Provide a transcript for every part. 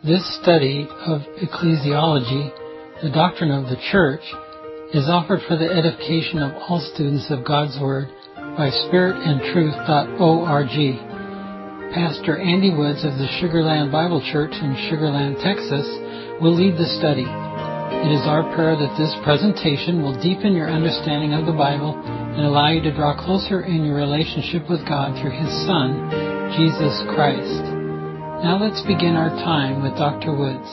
This study of ecclesiology, the doctrine of the Church, is offered for the edification of all students of God's Word by spiritandtruth.org. Pastor Andy Woods of the Sugar Land Bible Church in Sugar Land, Texas, will lead the study. It is our prayer that this presentation will deepen your understanding of the Bible and allow you to draw closer in your relationship with God through His Son, Jesus Christ. Now let's begin our time with Dr. Woods.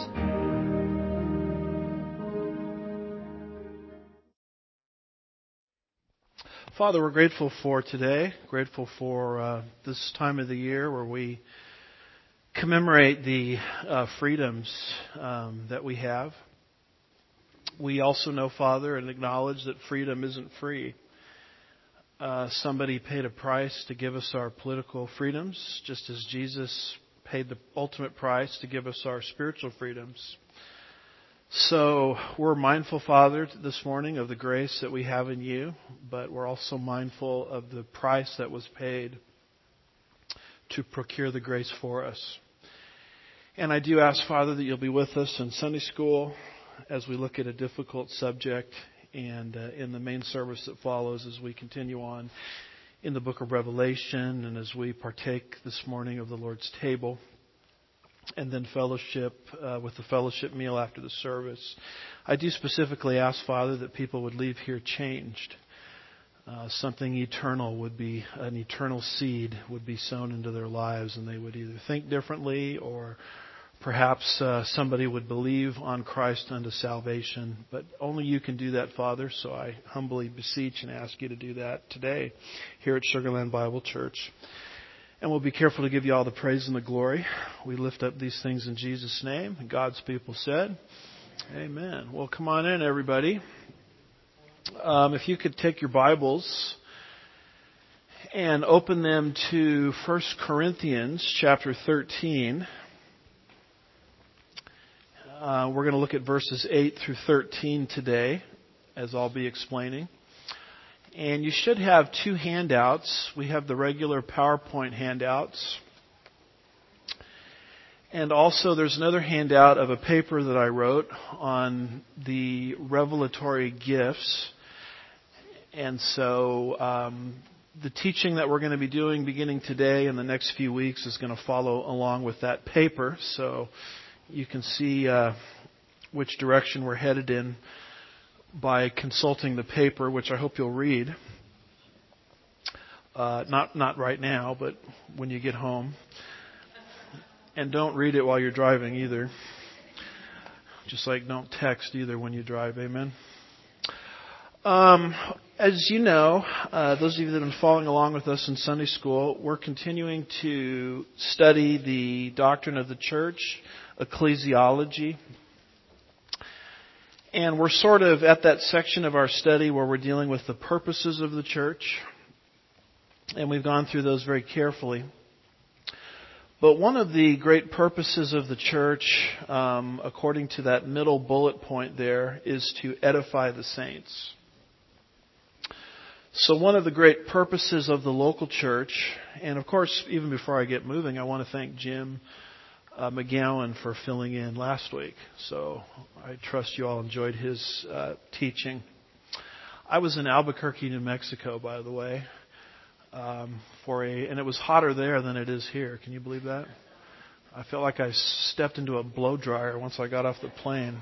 Father, we're grateful for today, grateful for this time of the year where we commemorate the freedoms that we have. We also know, Father, and acknowledge that freedom isn't free. Somebody paid a price to give us our political freedoms, just as Jesus paid the ultimate price to give us our spiritual freedoms. So we're mindful, Father, this morning of the grace that we have in you, but we're also mindful of the price that was paid to procure the grace for us. And I do ask, Father, that you'll be with us in Sunday school as we look at a difficult subject and in the main service that follows as we continue on in the book of Revelation and as we partake this morning of the Lord's table and then fellowship with the fellowship meal after the service. I do specifically ask, Father, that people would leave here changed. Something eternal would be, an eternal seed would be sown into their lives, and they would either think differently or perhaps somebody would believe on Christ unto salvation. But only you can do that, Father, so I humbly beseech and ask you to do that today here at Sugar Land Bible Church. And we'll be careful to give you all the praise and the glory. We lift up these things in Jesus' name. And God's people said, amen. Well, come on in, everybody. If you could take your Bibles and open them to 1 Corinthians chapter 13. We're going to look at verses 8 through 13 today, as I'll be explaining. And you should have two handouts. We have the regular PowerPoint handouts. And also there's another handout of a paper that I wrote on the revelatory gifts. And so the teaching that we're going to be doing beginning today and the next few weeks is going to follow along with that paper. So you can see which direction we're headed in by consulting the paper, which I hope you'll read. Not right now, but when you get home. And don't read it while you're driving either. Just like don't text either when you drive. Amen. As you know, those of you that have been following along with us in Sunday school, we're continuing to study the doctrine of the church, ecclesiology. And we're sort of at that section of our study where we're dealing with the purposes of the church. And we've gone through those very carefully. But one of the great purposes of the church, according to that middle bullet point there, is to edify the saints. So one of the great purposes of the local church, and of course, even before I get moving, I want to thank Jim McGowan for filling in last week. So I trust you all enjoyed his teaching. I was in Albuquerque, New Mexico, by the way, and it was hotter there than it is here. Can you believe that? I felt like I stepped into a blow dryer once I got off the plane.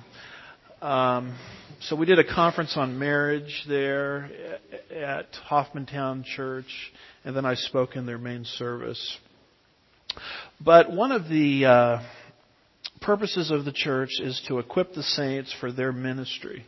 So we did a conference on marriage there at Hoffmantown Church, and then I spoke in their main service. But one of the purposes of the church is to equip the saints for their ministry.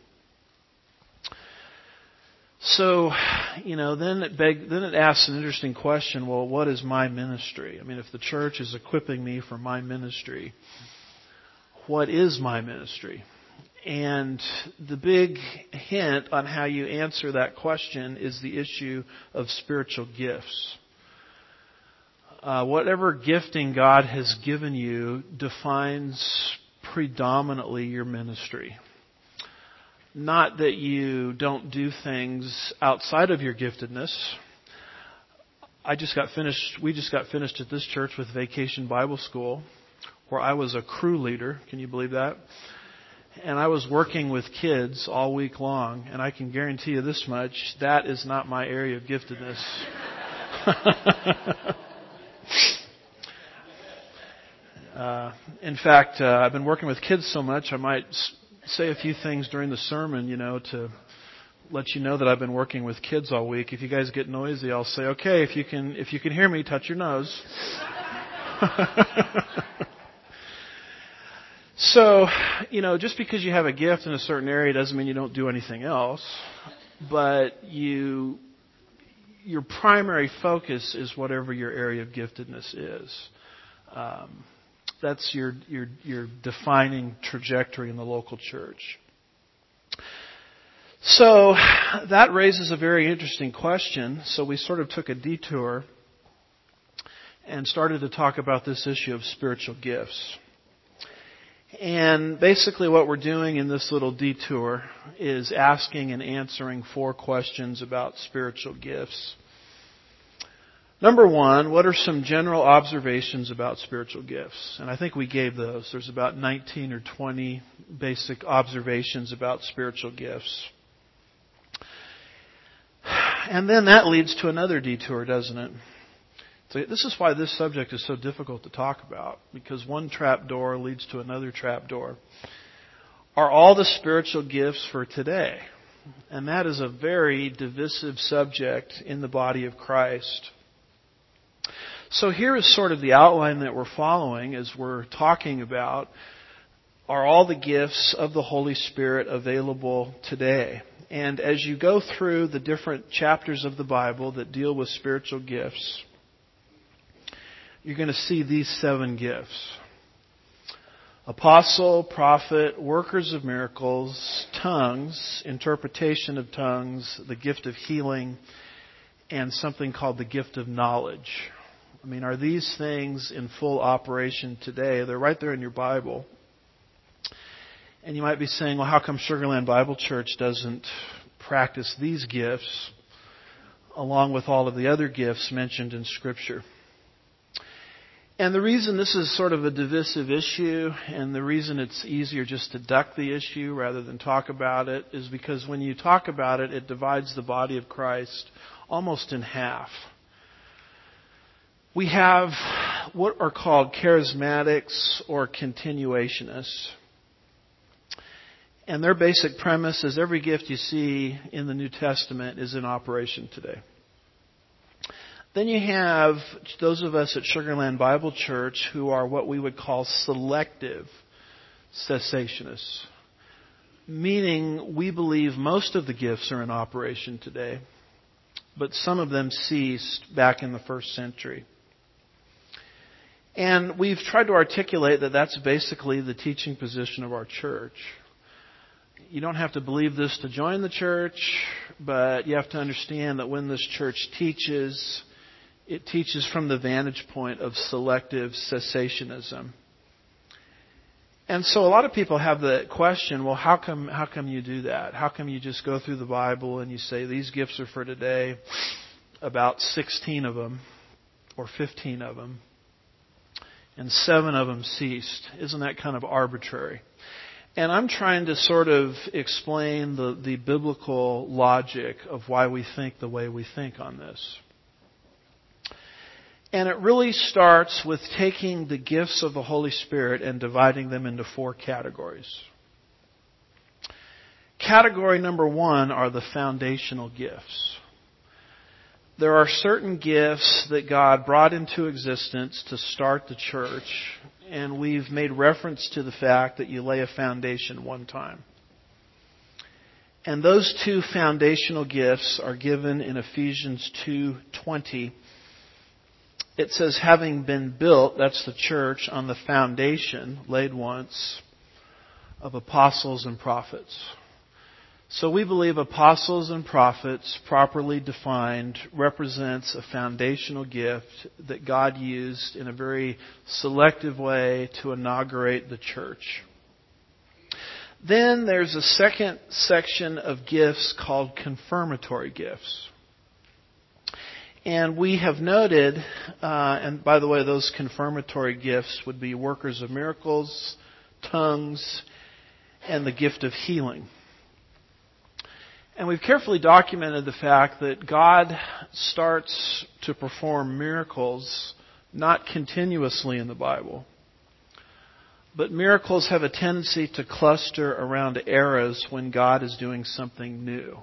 So, then it asks an interesting question. Well, what is my ministry? I mean, if the church is equipping me for my ministry, what is my ministry? And the big hint on how you answer that question is the issue of spiritual gifts. Whatever gifting God has given you defines predominantly your ministry. Not that you don't do things outside of your giftedness. We just got finished at this church with Vacation Bible School, where I was a crew leader. Can you believe that? And I was working with kids all week long, and I can guarantee you this much, that is not my area of giftedness. In fact, I've been working with kids so much, I might say a few things during the sermon, to let you know that I've been working with kids all week. If you guys get noisy, I'll say, okay, if you can hear me, touch your nose. So, just because you have a gift in a certain area doesn't mean you don't do anything else. But your primary focus is whatever your area of giftedness is. That's your defining trajectory in the local church. So that raises a very interesting question. So we sort of took a detour and started to talk about this issue of spiritual gifts. And basically what we're doing in this little detour is asking and answering 4 questions about spiritual gifts. Number 1, what are some general observations about spiritual gifts? And I think we gave those. There's about 19 or 20 basic observations about spiritual gifts. And then that leads to another detour, doesn't it? So this is why this subject is so difficult to talk about, because one trap door leads to another trap door. Are all the spiritual gifts for today? And that is a very divisive subject in the body of Christ. So here is sort of the outline that we're following as we're talking about, are all the gifts of the Holy Spirit available today? And as you go through the different chapters of the Bible that deal with spiritual gifts, you're going to see these 7 gifts. Apostle, prophet, workers of miracles, tongues, interpretation of tongues, the gift of healing, and something called the gift of knowledge. I mean, are these things in full operation today? They're right there in your Bible. And you might be saying, well, how come Sugarland Bible Church doesn't practice these gifts along with all of the other gifts mentioned in Scripture? And the reason this is sort of a divisive issue, and the reason it's easier just to duck the issue rather than talk about it, is because when you talk about it, it divides the body of Christ almost in half. We have what are called charismatics or continuationists. And their basic premise is every gift you see in the New Testament is in operation today. Then you have those of us at Sugarland Bible Church who are what we would call selective cessationists. Meaning we believe most of the gifts are in operation today, but some of them ceased back in the first century. And we've tried to articulate that that's basically the teaching position of our church. You don't have to believe this to join the church, but you have to understand that when this church teaches, it teaches from the vantage point of selective cessationism. And so a lot of people have the question, well, how come you do that? How come you just go through the Bible and you say these gifts are for today, about 16 of them or 15 of them, and 7 of them ceased? Isn't that kind of arbitrary? And I'm trying to sort of explain the biblical logic of why we think the way we think on this. And it really starts with taking the gifts of the Holy Spirit and dividing them into 4 categories. Category number 1 are the foundational gifts. There are certain gifts that God brought into existence to start the church, and we've made reference to the fact that you lay a foundation one time. And those 2 foundational gifts are given in Ephesians 2:20. It says, having been built, that's the church, on the foundation laid once of apostles and prophets. So we believe apostles and prophets, properly defined, represents a foundational gift that God used in a very selective way to inaugurate the church. Then there's a second section of gifts called confirmatory gifts. And we have noted, and by the way, those confirmatory gifts would be workers of miracles, tongues, and the gift of healing. And we've carefully documented the fact that God starts to perform miracles not continuously in the Bible. But miracles have a tendency to cluster around eras when God is doing something new.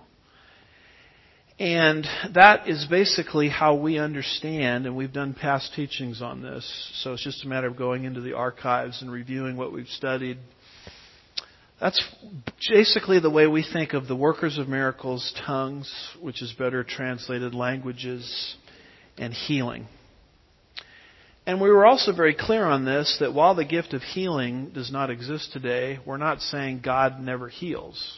And that is basically how we understand, and we've done past teachings on this, so it's just a matter of going into the archives and reviewing what we've studied. That's basically the way we think of the workers of miracles, tongues, which is better translated languages, and healing. And we were also very clear on this, that while the gift of healing does not exist today, we're not saying God never heals.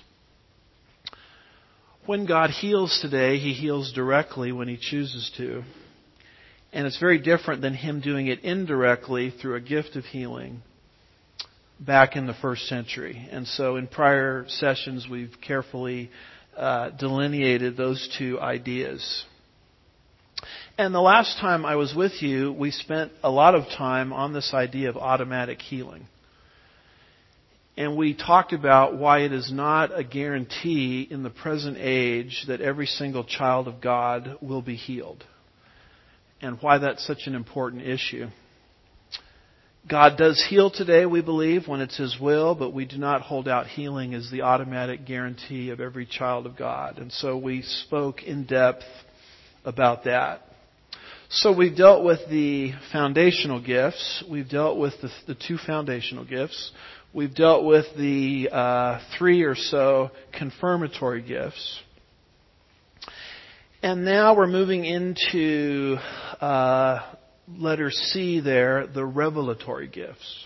When God heals today, He heals directly when He chooses to. And it's very different than Him doing it indirectly through a gift of healing back in the first century. And so in prior sessions, we've carefully delineated those two ideas. And the last time I was with you, we spent a lot of time on this idea of automatic healing. And we talked about why it is not a guarantee in the present age that every single child of God will be healed. And why that's such an important issue. God does heal today, we believe, when it's His will, but we do not hold out healing as the automatic guarantee of every child of God. And so we spoke in depth about that. So we've dealt with the foundational gifts. We've dealt with the two foundational gifts. We've dealt with the 3 or so confirmatory gifts. And now we're moving into letter C there, the revelatory gifts.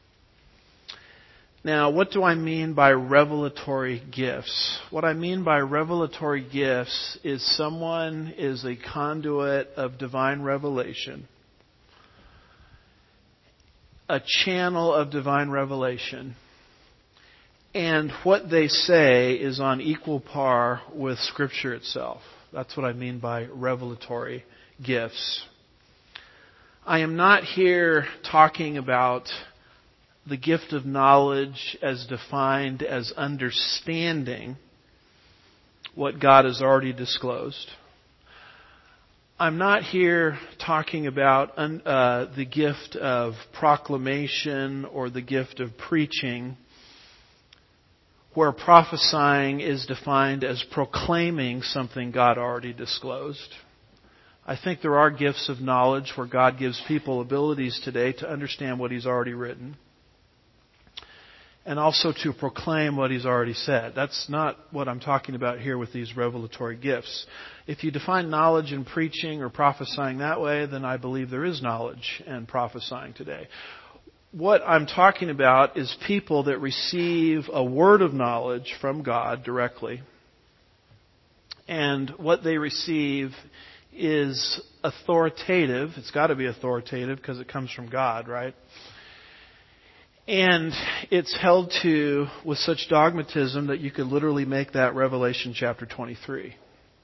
Now, what do I mean by revelatory gifts? What I mean by revelatory gifts is someone is a conduit of divine revelation, a channel of divine revelation, and what they say is on equal par with Scripture itself. That's what I mean by revelatory gifts. I am not here talking about the gift of knowledge as defined as understanding what God has already disclosed. I'm not here talking about the gift of proclamation or the gift of preaching, where prophesying is defined as proclaiming something God already disclosed. I think there are gifts of knowledge where God gives people abilities today to understand what He's already written, and also to proclaim what He's already said. That's not what I'm talking about here with these revelatory gifts. If you define knowledge and preaching or prophesying that way, then I believe there is knowledge and prophesying today. What I'm talking about is people that receive a word of knowledge from God directly, and what they receive is authoritative. It's got to be authoritative because it comes from God, right? And it's held to with such dogmatism that you could literally make that Revelation chapter 23.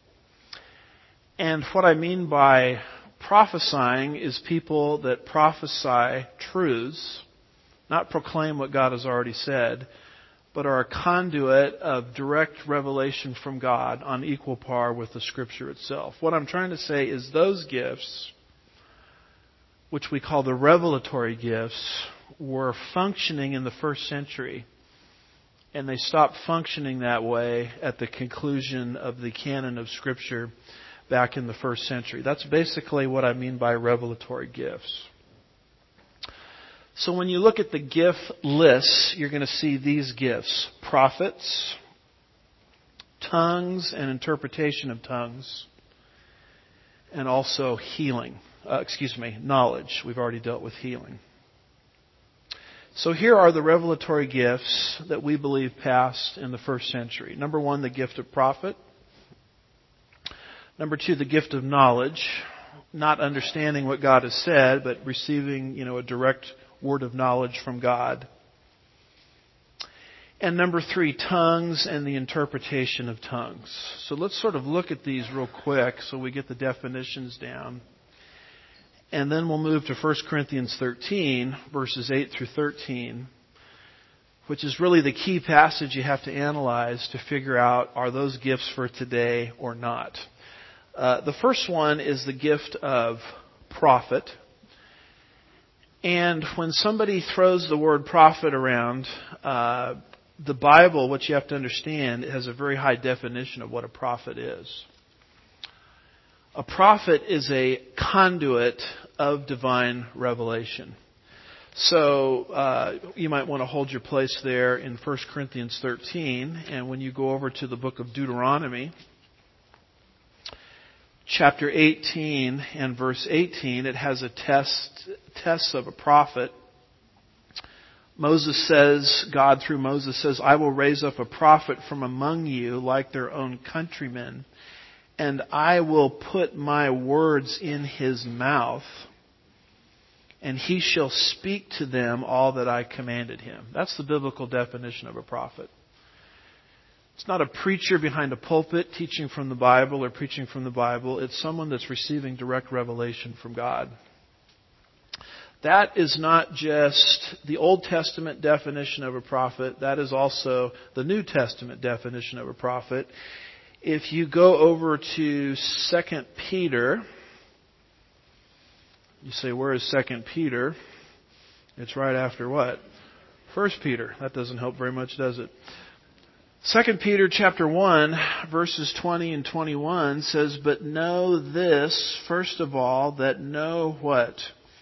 And what I mean by prophesying is people that prophesy truths, not proclaim what God has already said, but are a conduit of direct revelation from God on equal par with the Scripture itself. What I'm trying to say is those gifts, which we call the revelatory gifts, were functioning in the first century, and they stopped functioning that way at the conclusion of the canon of Scripture back in the first century. That's basically what I mean by revelatory gifts. So when you look at the gift lists, you're going to see these gifts: prophets, tongues and interpretation of tongues, and also healing. Knowledge. We've already dealt with healing. So here are the revelatory gifts that we believe passed in the first century. Number 1, the gift of prophet. Number 2, the gift of knowledge. Not understanding what God has said, but receiving, a direct word of knowledge from God. And number 3, tongues and the interpretation of tongues. So let's sort of look at these real quick so we get the definitions down. And then we'll move to 1 Corinthians 13, verses 8 through 13, which is really the key passage you have to analyze to figure out, are those gifts for today or not? The first one is the gift of prophet. And when somebody throws the word prophet around, the Bible, what you have to understand, it has a very high definition of what a prophet is. A prophet is a conduit of divine revelation. So you might want to hold your place there in 1 Corinthians 13. And when you go over to the book of Deuteronomy, chapter 18 and verse 18, it has a test of a prophet. Moses says, God through Moses says, I will raise up a prophet from among you like their own countrymen, and I will put my words in his mouth, and he shall speak to them all that I commanded him. That's the biblical definition of a prophet. It's not a preacher behind a pulpit teaching from the Bible or preaching from the Bible. It's someone that's receiving direct revelation from God. That is not just the Old Testament definition of a prophet. That is also the New Testament definition of a prophet. If you go over to 2 Peter, you say, where is 2 Peter? It's right after what? 1 Peter. That doesn't help very much, does it? 2 Peter chapter 1, verses 20 and 21 says, but know this, first of all, that know what?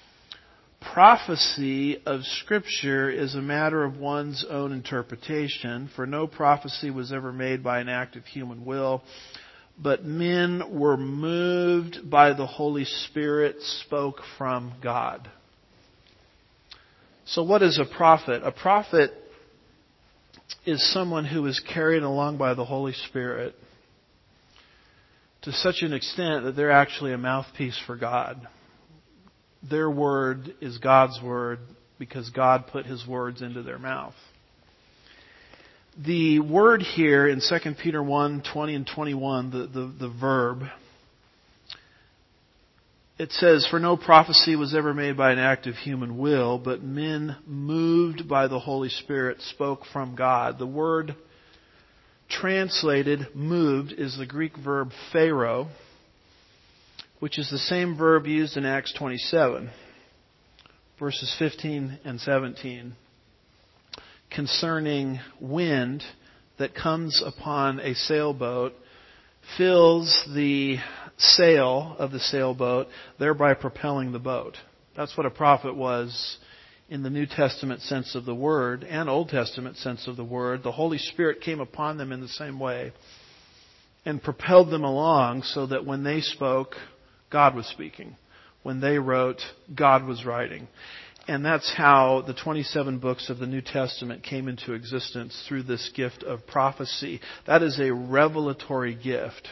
Prophecy of Scripture is a matter of one's own interpretation, for no prophecy was ever made by an act of human will, but men were moved by the Holy Spirit, spoke from God. So what is a prophet? A prophet is someone who is carried along by the Holy Spirit to such an extent that they're actually a mouthpiece for God. Their word is God's word because God put His words into their mouth. The word here in 2 Peter 1, 20 and 21, the verb, it says, for no prophecy was ever made by an act of human will, but men moved by the Holy Spirit spoke from God. The word translated moved is the Greek verb pharaoh, which is the same verb used in Acts 27, verses 15 and 17, concerning wind that comes upon a sailboat, fills the sail of the sailboat, thereby propelling the boat. That's what a prophet was in the New Testament sense of the word and Old Testament sense of the word. The Holy Spirit came upon them in the same way and propelled them along so that when they spoke, God was speaking. When they wrote, God was writing. And that's how the 27 books of the New Testament came into existence, through this gift of prophecy. That is a revelatory gift.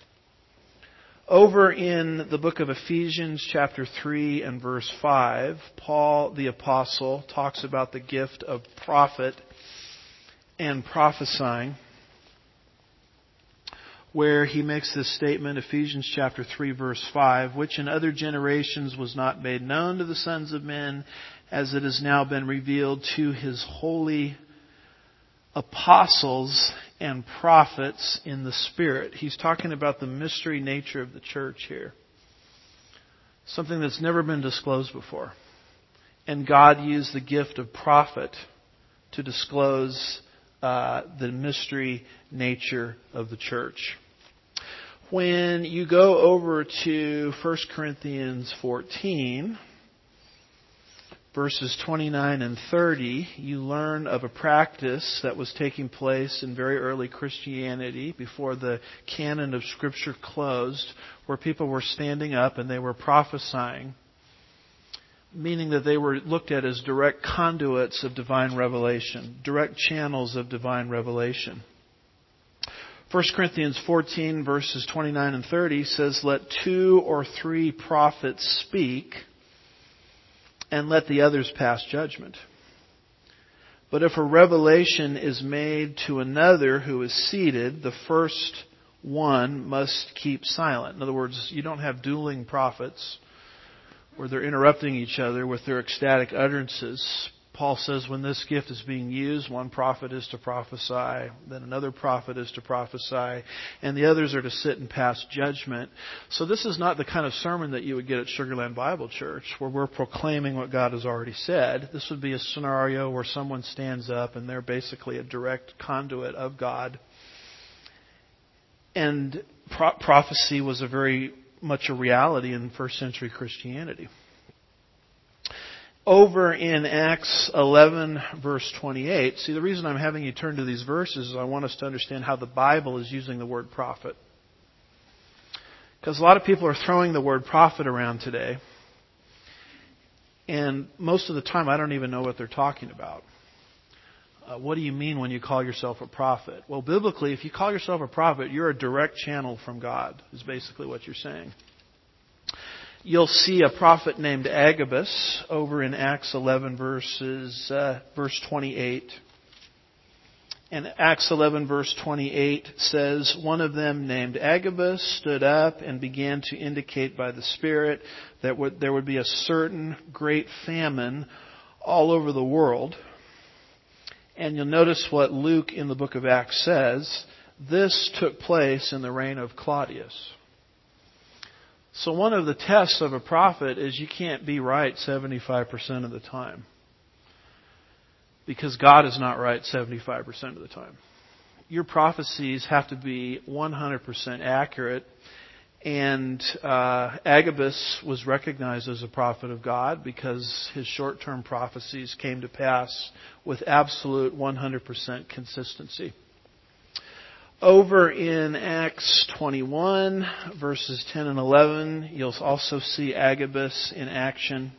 Over in the book of Ephesians chapter 3 and verse 5, Paul the Apostle talks about the gift of prophet and prophesying, where he makes this statement, Ephesians chapter 3 verse 5, which in other generations was not made known to the sons of men, as it has now been revealed to His holy apostles and prophets in the Spirit. He's talking about the mystery nature of the church here. Something that's never been disclosed before. And God used the gift of prophet to disclose the mystery nature of the church. When you go over to 1 Corinthians 14, verses 29 and 30, you learn of a practice that was taking place in very early Christianity before the canon of Scripture closed, where people were standing up and they were prophesying, meaning that they were looked at as direct conduits of divine revelation, direct channels of divine revelation. 1 Corinthians 14 verses 29 and 30 says, let 2 or 3 prophets speak, and let the others pass judgment. But if a revelation is made to another who is seated, the first one must keep silent. In other words, you don't have dueling prophets where they're interrupting each other with their ecstatic utterances. Paul says when this gift is being used, one prophet is to prophesy, then another prophet is to prophesy, and the others are to sit and pass judgment. So this is not the kind of sermon that you would get at Sugarland Bible Church, where we're proclaiming what God has already said. This would be a scenario where someone stands up and they're basically a direct conduit of God. And prophecy was a very much a reality in first century Christianity. Over in Acts 11, verse 28, see, the reason I'm having you turn to these verses is I want us to understand how the Bible is using the word prophet. Because a lot of people are throwing the word prophet around today, and most of the time I don't even know what they're talking about. What do you mean when you call yourself a prophet? Well, biblically, if you call yourself a prophet, you're a direct channel from God, is basically what you're saying. You'll see a prophet named Agabus over in Acts 11 verse 28. And Acts 11 verse 28 says, one of them named Agabus stood up and began to indicate by the Spirit that there would be a certain great famine all over the world. And you'll notice what Luke in the book of Acts says. This took place in the reign of Claudius. So one of the tests of a prophet is you can't be right 75% of the time. Because God is not right 75% of the time. Your prophecies have to be 100% accurate. And Agabus was recognized as a prophet of God because his short-term prophecies came to pass with absolute 100% consistency. Over in Acts 21, verses 10 and 11, you'll also see Agabus in action.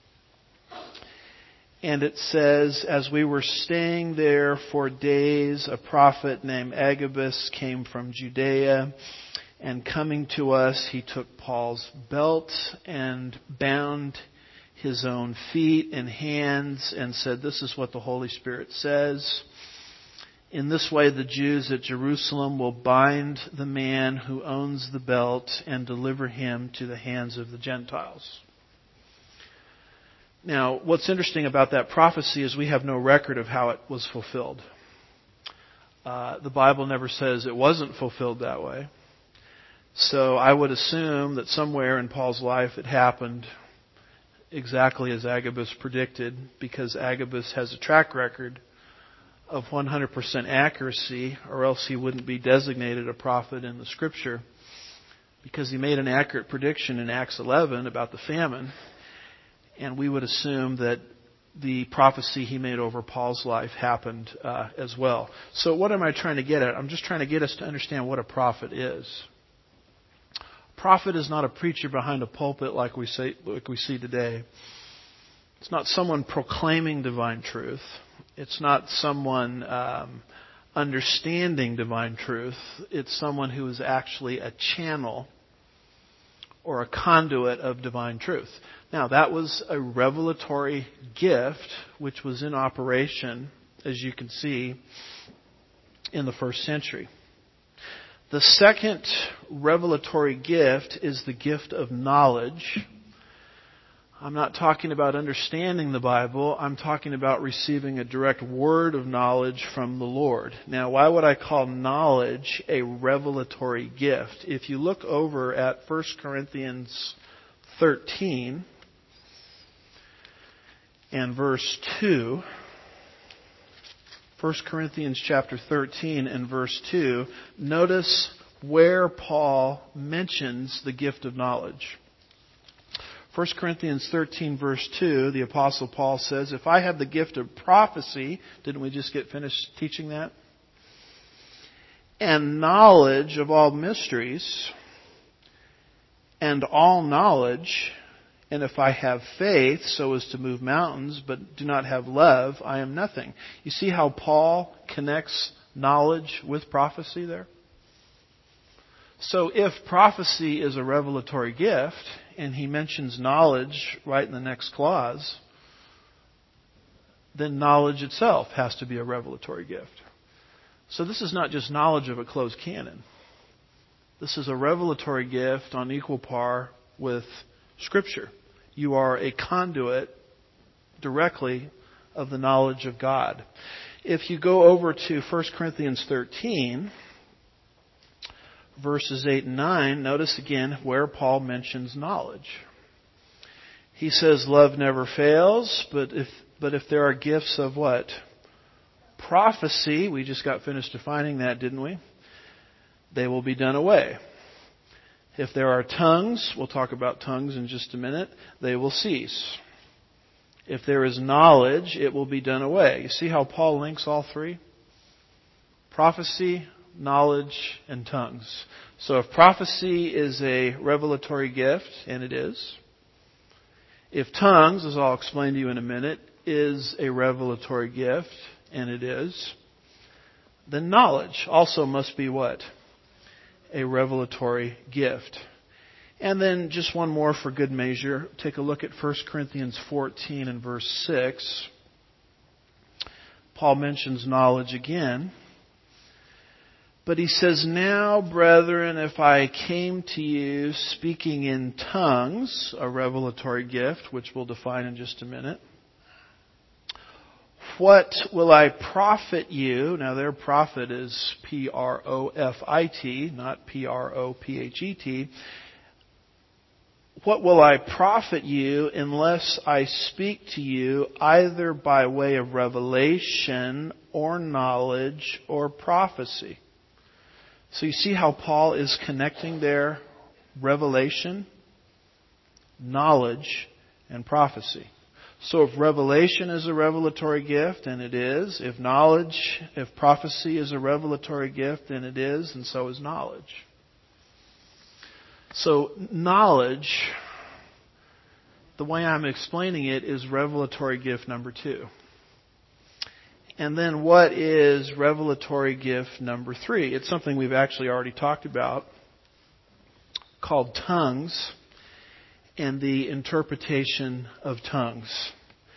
And it says, as we were staying there for days, a prophet named Agabus came from Judea. And coming to us, he took Paul's belt and bound his own feet and hands and said, this is what the Holy Spirit says. In this way, the Jews at Jerusalem will bind the man who owns the belt and deliver him to the hands of the Gentiles. Now, what's interesting about that prophecy is we have no record of how it was fulfilled. The Bible never says it wasn't fulfilled that way. So I would assume that somewhere in Paul's life it happened exactly as Agabus predicted, because Agabus has a track record of 100% accuracy, or else he wouldn't be designated a prophet in the Scripture, because he made an accurate prediction in Acts 11 about the famine, and we would assume that the prophecy he made over Paul's life happened as well. So what am I trying to get at? I'm just trying to get us to understand what a prophet is. A prophet is not a preacher behind a pulpit like we see today. It's not someone proclaiming divine truth. It's not someone understanding divine truth. It's someone who is actually a channel or a conduit of divine truth. Now, that was a revelatory gift which was in operation, as you can see, in the first century. The second revelatory gift is the gift of knowledge. I'm not talking about understanding the Bible. I'm talking about receiving a direct word of knowledge from the Lord. Now, why would I call knowledge a revelatory gift? If you look over at 1 Corinthians 13 and verse 2, 1 Corinthians chapter 13 and verse 2, notice where Paul mentions the gift of knowledge. 1 Corinthians 13 verse 2, the Apostle Paul says, if I have the gift of prophecy, didn't we just get finished teaching that? And knowledge of all mysteries and all knowledge, and if I have faith so as to move mountains but do not have love, I am nothing. You see how Paul connects knowledge with prophecy there? So if prophecy is a revelatory gift, and he mentions knowledge right in the next clause, then knowledge itself has to be a revelatory gift. So this is not just knowledge of a closed canon. This is a revelatory gift on equal par with Scripture. You are a conduit directly of the knowledge of God. If you go over to 1 Corinthians 13, verses 8 and 9, notice again where Paul mentions knowledge. He says, love never fails, but if there are gifts of what? Prophecy, we just got finished defining that, didn't we? They will be done away. If there are tongues, we'll talk about tongues in just a minute, they will cease. If there is knowledge, it will be done away. You see how Paul links all three? Prophecy, knowledge, and tongues. So if prophecy is a revelatory gift, and it is. If tongues, as I'll explain to you in a minute, is a revelatory gift, and it is, then knowledge also must be what? A revelatory gift. And then just one more for good measure. Take a look at 1 Corinthians 14 and verse 6. Paul mentions knowledge again. But he says, now, brethren, if I came to you speaking in tongues, a revelatory gift, which we'll define in just a minute, what will I profit you? Now, their profit is P-R-O-F-I-T, not P-R-O-P-H-E-T. What will I profit you unless I speak to you either by way of revelation or knowledge or prophecy? So you see how Paul is connecting there revelation, knowledge, and prophecy. So if revelation is a revelatory gift, and it is. If knowledge, if prophecy is a revelatory gift, and it is, and so is knowledge. So knowledge, the way I'm explaining it, is revelatory gift number 2. And then what is revelatory gift number 3? It's something we've actually already talked about, called tongues and the interpretation of tongues.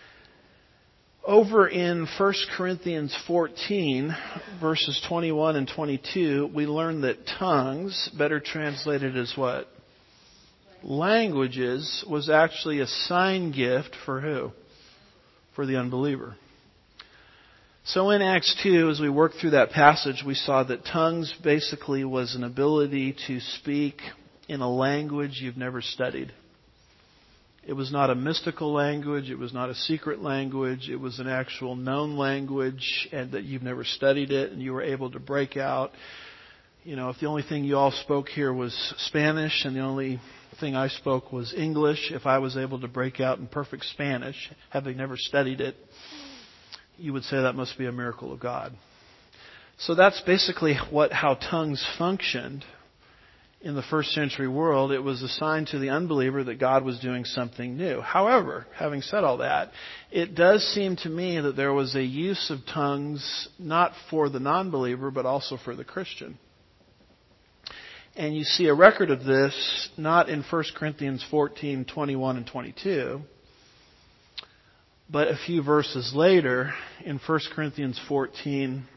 Over in 1 Corinthians 14, verses 21 and 22, we learn that tongues, better translated as what? Languages, was actually a sign gift for who? For the unbeliever. So in Acts 2, as we worked through that passage, we saw that tongues basically was an ability to speak in a language you've never studied. It was not a mystical language. It was not a secret language. It was an actual known language, and that you've never studied it, and you were able to break out. You know, if the only thing you all spoke here was Spanish and the only thing I spoke was English, if I was able to break out in perfect Spanish, having never studied it, you would say that must be a miracle of God. So that's basically how tongues functioned in the first century world. It was a sign to the unbeliever that God was doing something new. However, having said all that, it does seem to me that there was a use of tongues not for the non-believer, but also for the Christian. And you see a record of this not in 1 Corinthians 14, 21 and 22, but a few verses later in 1 Corinthians 14,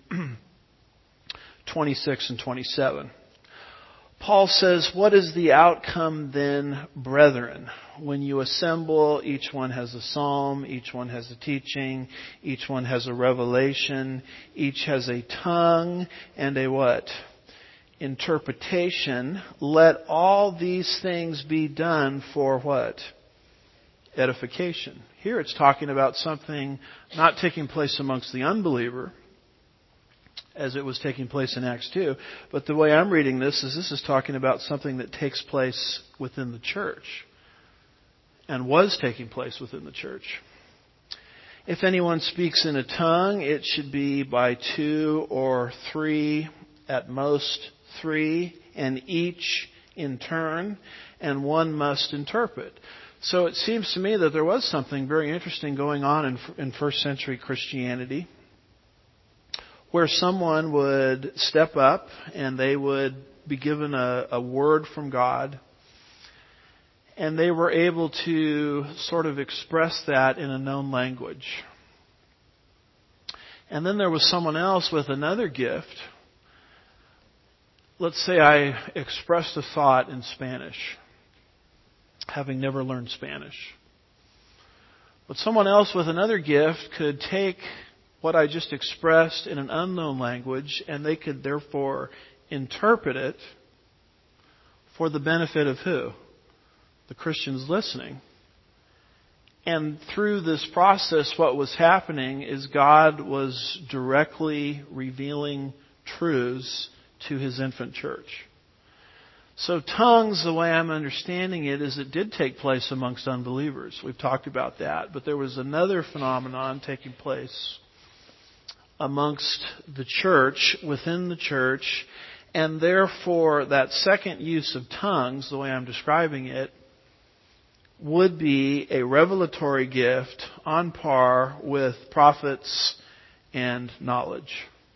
26 and 27. Paul says, what is the outcome then, brethren? When you assemble, each one has a psalm, each one has a teaching, each one has a revelation, each has a tongue and a what? Interpretation. Let all these things be done for what? Edification. Here it's talking about something not taking place amongst the unbeliever, as it was taking place in Acts 2. But the way I'm reading this is talking about something that takes place within the church and was taking place within the church. If anyone speaks in a tongue, it should be by 2 or 3, at most 3, and each in turn, and one must interpret. So it seems to me that there was something very interesting going on in first century Christianity, where someone would step up and they would be given a word from God, and they were able to sort of express that in a known language. And then there was someone else with another gift. Let's say I expressed a thought in Spanish, having never learned Spanish. But someone else with another gift could take what I just expressed in an unknown language, and they could therefore interpret it for the benefit of who? The Christians listening. And through this process, what was happening is God was directly revealing truths to His infant church. So tongues, the way I'm understanding it, is it did take place amongst unbelievers. We've talked about that. But there was another phenomenon taking place amongst the church, within the church, and therefore that second use of tongues, the way I'm describing it, would be a revelatory gift on par with prophets and knowledge.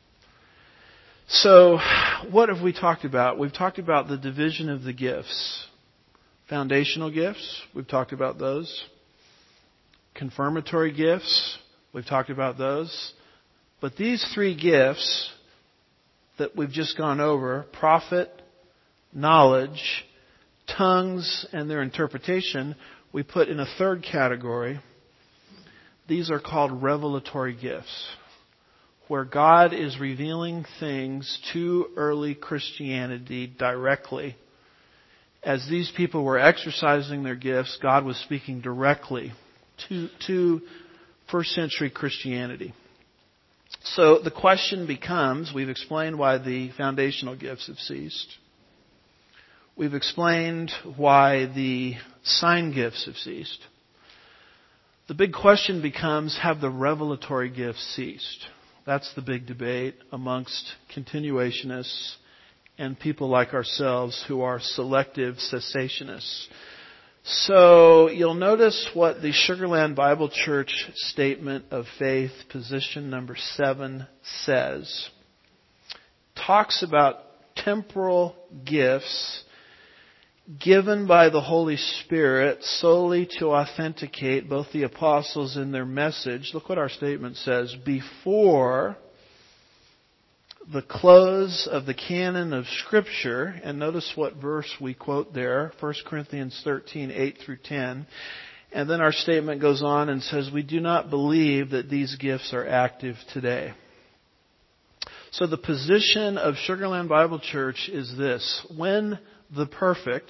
So, what have we talked about? We've talked about the division of the gifts. Foundational gifts, we've talked about those. Confirmatory gifts, we've talked about those. But these three gifts that we've just gone over, prophet, knowledge, tongues, and their interpretation, we put in a third category. These are called revelatory gifts, where God is revealing things to early Christianity directly. As these people were exercising their gifts, God was speaking directly to first century Christianity. So the question becomes, we've explained why the foundational gifts have ceased. We've explained why the sign gifts have ceased. The big question becomes, have the revelatory gifts ceased? That's the big debate amongst continuationists and people like ourselves who are selective cessationists. So you'll notice what the Sugarland Bible Church Statement of Faith, position number 7, says. Talks about temporal gifts given by the Holy Spirit solely to authenticate both the apostles in their message. Look what our statement says. Before the close of the canon of Scripture, and notice what verse we quote there, 1 Corinthians 13, 8 through 10. And then our statement goes on and says, we do not believe that these gifts are active today. So the position of Sugarland Bible Church is this. When the perfect,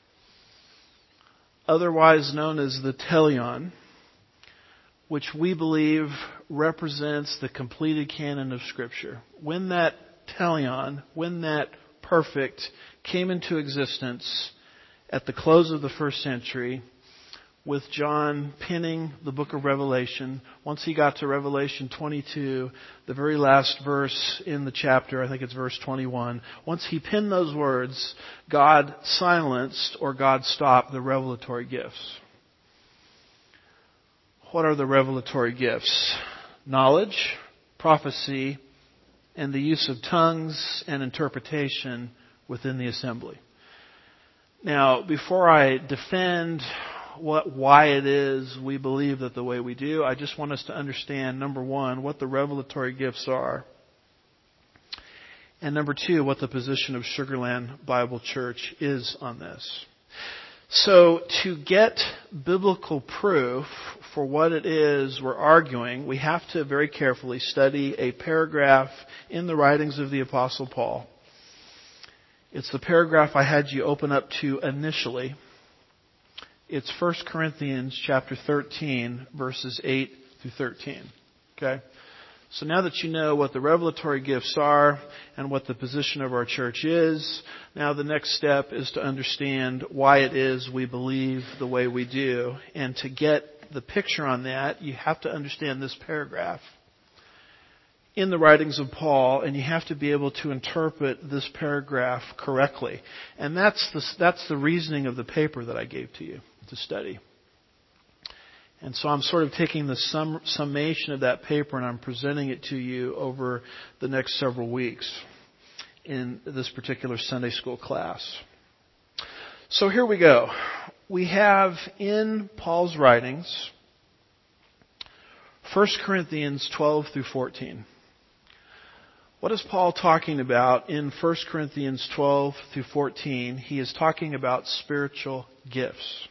otherwise known as the Telion, which we believe represents the completed canon of Scripture. When that Telion, when that perfect came into existence at the close of the first century, with John penning the book of Revelation, once he got to Revelation 22, the very last verse in the chapter, I think it's verse 21, once he penned those words, God silenced or God stopped the revelatory gifts. What are the revelatory gifts? Knowledge, prophecy, and the use of tongues and interpretation within the assembly. Now, before I defend why it is we believe that the way we do, I just want us to understand, number one, what the revelatory gifts are. And number two, what the position of Sugarland Bible Church is on this. So to get biblical proof for what it is we're arguing, we have to very carefully study a paragraph in the writings of the Apostle Paul. It's the paragraph I had you open up to initially. It's 1 Corinthians chapter 13, verses 8 through 13. Okay? So now that you know what the revelatory gifts are and what the position of our church is, now the next step is to understand why it is we believe the way we do. And to get the picture on that, you have to understand this paragraph in the writings of Paul, and you have to be able to interpret this paragraph correctly. And that's the reasoning of the paper that I gave to you to study. And so I'm sort of taking the summation of that paper and I'm presenting it to you over the next several weeks in this particular Sunday school class. So here we go. We have in Paul's writings 1 Corinthians 12 through 14. What is Paul talking about in 1 Corinthians 12 through 14? He is talking about spiritual gifts.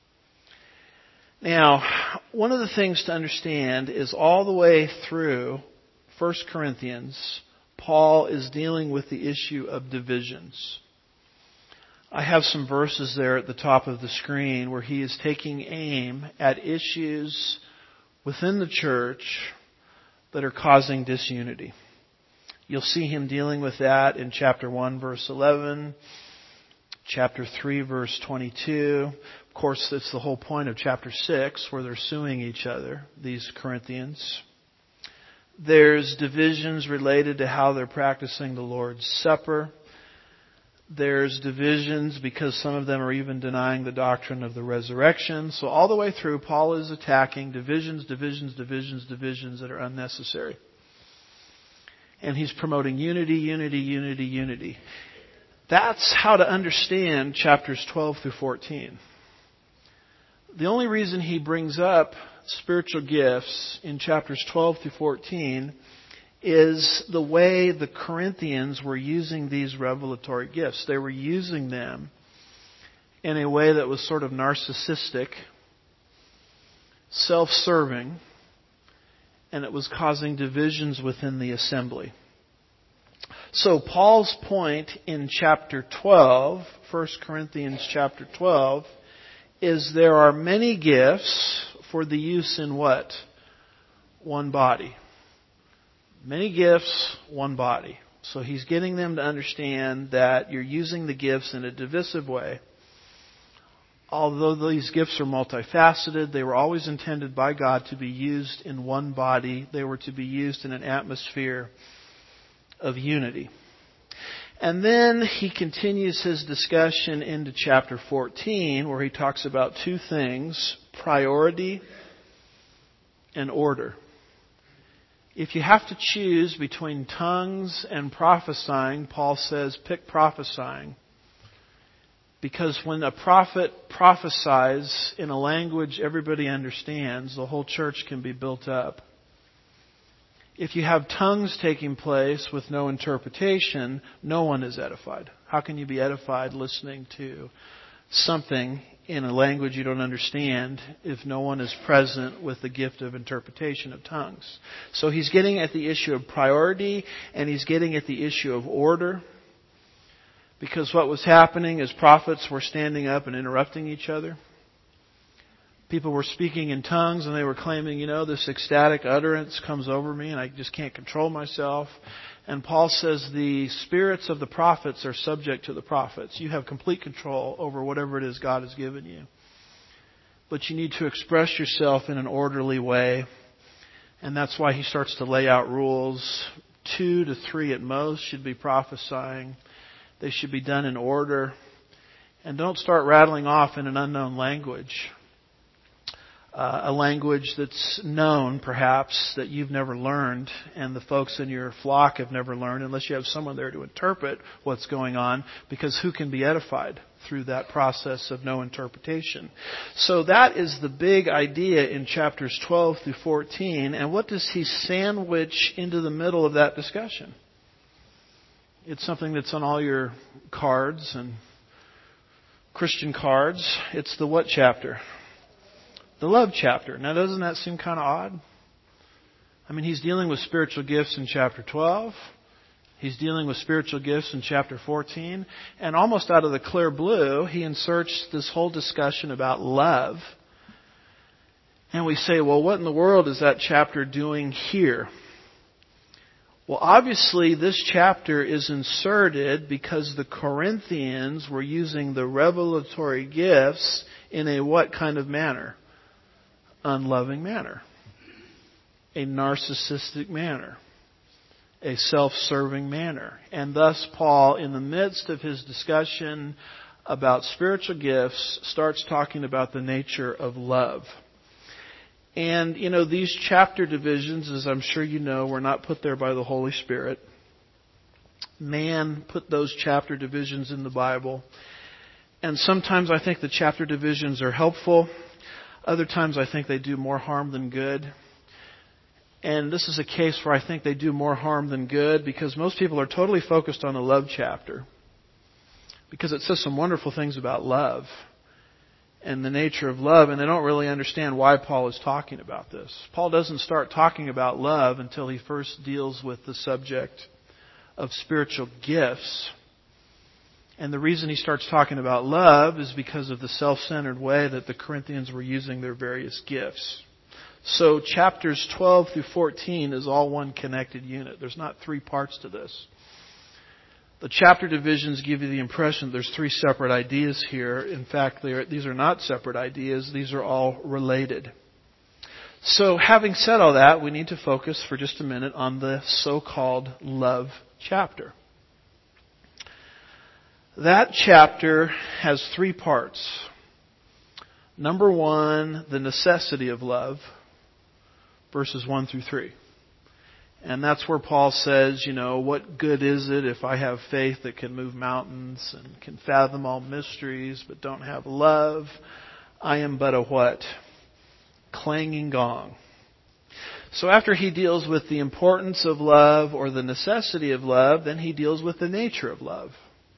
Now, one of the things to understand is all the way through 1 Corinthians, Paul is dealing with the issue of divisions. I have some verses there at the top of the screen where he is taking aim at issues within the church that are causing disunity. You'll see him dealing with that in chapter 1, verse 11, chapter 3, verse 22. Of course, it's the whole point of chapter 6 where they're suing each other, these Corinthians. There's divisions related to how they're practicing the Lord's Supper. There's divisions because some of them are even denying the doctrine of the resurrection. So all the way through, Paul is attacking divisions that are unnecessary. And he's promoting unity. That's how to understand chapters 12 through 14. The only reason he brings up spiritual gifts in chapters 12 through 14 is the way the Corinthians were using these revelatory gifts. They were using them in a way that was sort of narcissistic, self-serving, and it was causing divisions within the assembly. So Paul's point in chapter 12, 1 Corinthians chapter 12, is there are many gifts for the use in what? One body. Many gifts, one body. So he's getting them to understand that you're using the gifts in a divisive way. Although these gifts are multifaceted, they were always intended by God to be used in one body. They were to be used in an atmosphere of unity. And then he continues his discussion into chapter 14, where he talks about two things: priority and order. If you have to choose between tongues and prophesying, Paul says, pick prophesying. Because when a prophet prophesies in a language everybody understands, the whole church can be built up. If you have tongues taking place with no interpretation, no one is edified. How can you be edified listening to something in a language you don't understand if no one is present with the gift of interpretation of tongues? So he's getting at the issue of priority, and he's getting at the issue of order. Because what was happening is prophets were standing up and interrupting each other. People were speaking in tongues and they were claiming, this ecstatic utterance comes over me and I just can't control myself. And Paul says the spirits of the prophets are subject to the prophets. You have complete control over whatever it is God has given you. But you need to express yourself in an orderly way. And that's why he starts to lay out rules. 2 to 3 at most should be prophesying. They should be done in order. And don't start rattling off in an unknown language. A language that's known, perhaps, that you've never learned and the folks in your flock have never learned, unless you have someone there to interpret what's going on, because who can be edified through that process of no interpretation? So that is the big idea in chapters 12 through 14. And what does he sandwich into the middle of that discussion? It's something that's on all your cards and Christian cards. It's the what chapter? The love chapter. Now, doesn't that seem kind of odd? I mean, he's dealing with spiritual gifts in chapter 12. He's dealing with spiritual gifts in chapter 14. And almost out of the clear blue, he inserts this whole discussion about love. And we say, well, what in the world is that chapter doing here? Well, obviously, this chapter is inserted because the Corinthians were using the revelatory gifts in a what kind of manner? Unloving manner. A narcissistic manner. A self-serving manner. And thus, Paul, in the midst of his discussion about spiritual gifts, starts talking about the nature of love. And, these chapter divisions, as I'm sure you know, were not put there by the Holy Spirit. Man put those chapter divisions in the Bible. And sometimes I think the chapter divisions are helpful. Other times I think they do more harm than good. And this is a case where I think they do more harm than good, because most people are totally focused on the love chapter, because it says some wonderful things about love and the nature of love, and they don't really understand why Paul is talking about this. Paul doesn't start talking about love until he first deals with the subject of spiritual gifts. And the reason he starts talking about love is because of the self-centered way that the Corinthians were using their various gifts. So chapters 12 through 14 is all one connected unit. There's not three parts to this. The chapter divisions give you the impression there's three separate ideas here. In fact, these are not separate ideas. These are all related. So having said all that, we need to focus for just a minute on the so-called love chapter. That chapter has three parts. Number one, the necessity of love, verses 1 through 3. And that's where Paul says, what good is it if I have faith that can move mountains and can fathom all mysteries but don't have love? I am but a what? Clanging gong. So after he deals with the importance of love or the necessity of love, then he deals with the nature of love.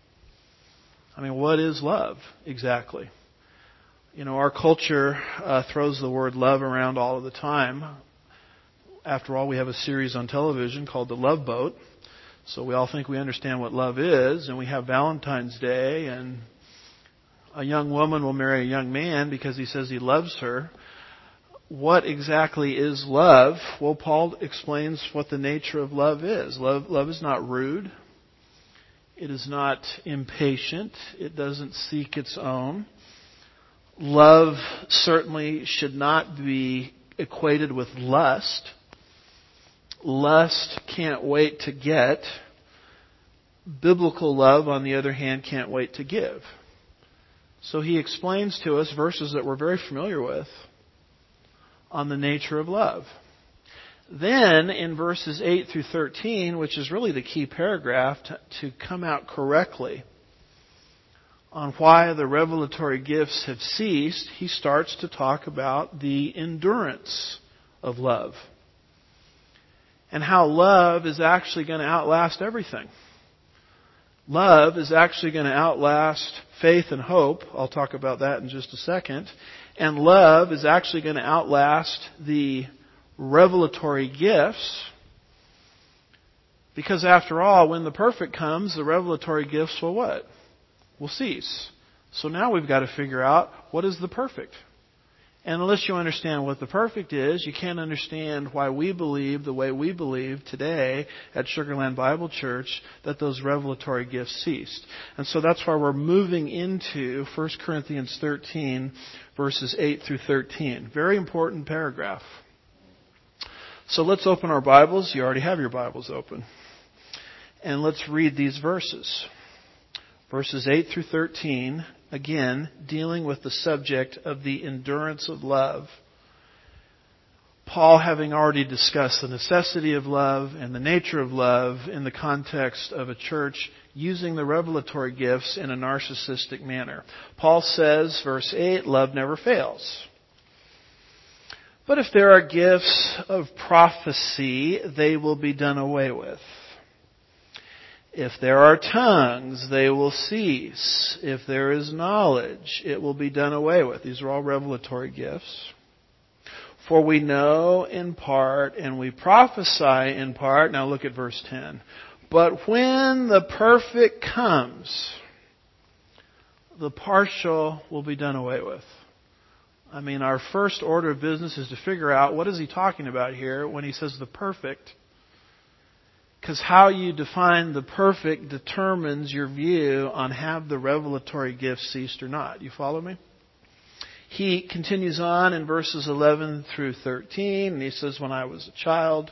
What is love exactly? Our culture throws the word love around all of the time. After all, we have a series on television called The Love Boat. So we all think we understand what love is. And we have Valentine's Day, and a young woman will marry a young man because he says he loves her. What exactly is love? Well, Paul explains what the nature of love is. Love is not rude. It is not impatient. It doesn't seek its own. Love certainly should not be equated with lust. Lust can't wait to get. Biblical love, on the other hand, can't wait to give. So he explains to us verses that we're very familiar with on the nature of love. Then, in verses 8 through 13, which is really the key paragraph to come out correctly on why the revelatory gifts have ceased, he starts to talk about the endurance of love and how love is actually going to outlast everything. Love is actually going to outlast faith and hope. I'll talk about that in just a second. And love is actually going to outlast the revelatory gifts, because after all, when the perfect comes, the revelatory gifts will what? Will cease. So now we've got to figure out what is the perfect. And unless you understand what the perfect is, you can't understand why we believe the way we believe today at Sugar Land Bible Church that those revelatory gifts ceased. And so that's why we're moving into 1 Corinthians 13, verses 8 through 13. Very important paragraph. So let's open our Bibles. You already have your Bibles open. And let's read these verses. Verses 8 through 13, again, dealing with the subject of the endurance of love. Paul, having already discussed the necessity of love and the nature of love in the context of a church using the revelatory gifts in a narcissistic manner. Paul says, verse 8, love never fails. But if there are gifts of prophecy, they will be done away with. If there are tongues, they will cease. If there is knowledge, it will be done away with. These are all revelatory gifts. For we know in part and we prophesy in part. Now look at verse 10. But when the perfect comes, the partial will be done away with. Our first order of business is to figure out what is he talking about here when he says the perfect. Because how you define the perfect determines your view on have the revelatory gifts ceased or not. You follow me? He continues on in verses 11 through 13, and he says, when I was a child,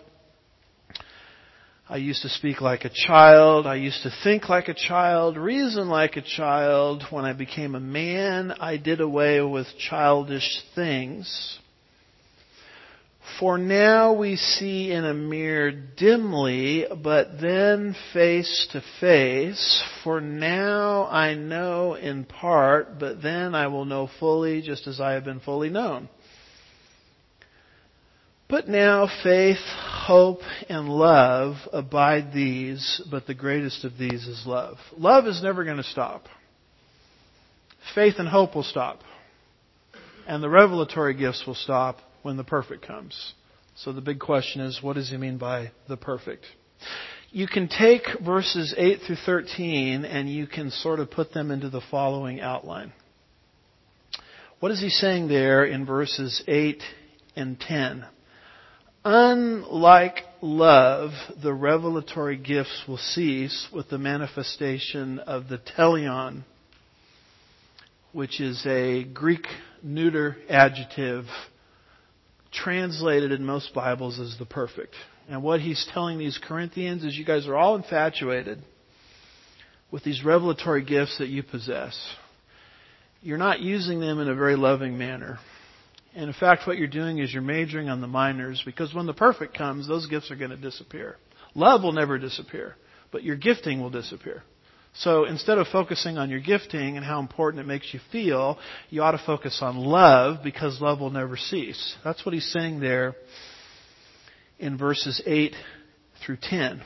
I used to speak like a child. I used to think like a child, reason like a child. When I became a man, I did away with childish things. For now we see in a mirror dimly, but then face to face. For now I know in part, but then I will know fully, just as I have been fully known. But now faith, hope, and love abide these, but the greatest of these is love. Love is never going to stop. Faith and hope will stop. And the revelatory gifts will stop when the perfect comes. So the big question is, what does he mean by the perfect? You can take verses 8 through 13 and you can sort of put them into the following outline. What is he saying there in verses 8 and 10? Unlike love, the revelatory gifts will cease with the manifestation of the teleon, which is a Greek neuter adjective translated in most Bibles as the perfect. And what he's telling these Corinthians is you guys are all infatuated with these revelatory gifts that you possess. You're not using them in a very loving manner. And in fact, what you're doing is you're majoring on the minors, because when the perfect comes, those gifts are going to disappear. Love will never disappear, but your gifting will disappear. So instead of focusing on your gifting and how important it makes you feel, you ought to focus on love, because love will never cease. That's what he's saying there in verses 8 through 10.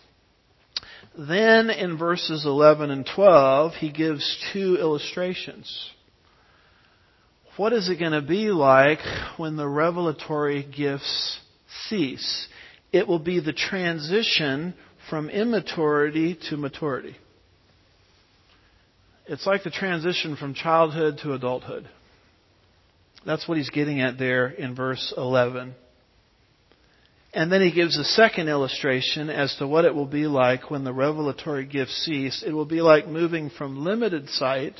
Then in verses 11 and 12, he gives two illustrations. What is it going to be like when the revelatory gifts cease? It will be the transition from immaturity to maturity. It's like the transition from childhood to adulthood. That's what he's getting at there in verse 11. And then he gives a second illustration as to what it will be like when the revelatory gifts cease. It will be like moving from limited sight